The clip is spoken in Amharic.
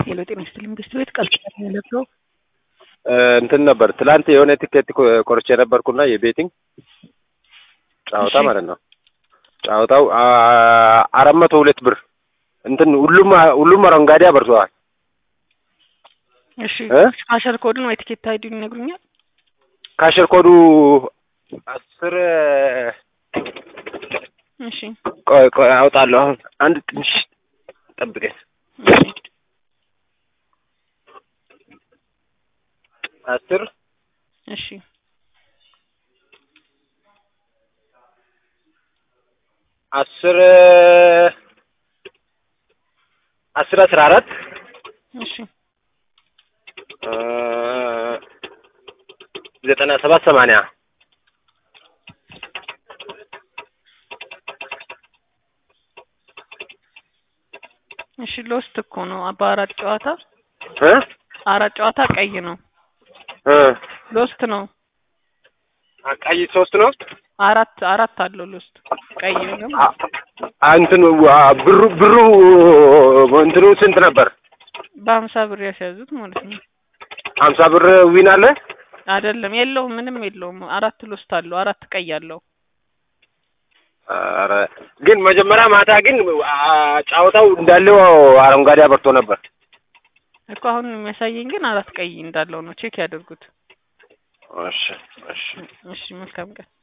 ሄሎ ጤና ይስጥልኝ መንግስት ቤት ቀልቀል ያለው እንትን ነበር ትላንት የሆነ ቲኬት ቆርጬ ነበርኩና የቤቲንግ ጫውታ ማለት ነው። ጫውታው 402 ብር እንትን ሁሉም አረንጓዴ አበርቷል። እሺ ካሸር ኮዱን ወይ ቲኬት አይዲውን ይነግሩኛል? ካሸር ኮዱ 10 እሺ ቆይ አውጣለሁ። አንድ ትንሽ ጠብቀኝ። 10 እሺ 14 እሺ 9780 እሺ ሎስት እኮ ነው በአራት ጨዋታ አራት ጨዋታ ቀይ ነው ሎስት ነው። ቀይ 3 ነው። አራት አለው ሎስት ቀይ ነው። እንትኑ ብሩ እንትኑ ስንት ነበር? በ50 ብር ያስያዙት ማለት ነው። 50 ብር ዊን አለ አይደለም? የለውም፣ ምንም የለውም። አራት ሎስት አለው፣ አራት ቀይ አለው። አረ ግን መጀመሪያ ማታ ግን ጫውታው እንዳለው አረንጓዴ አበርቶ ነበር እኮ። አሁን የሚያሳየኝ ግን አራት ቀይ እንዳለው ነው። ቼክ ያድርጉት። እሺ እሺ እሺ መልካም ቀን።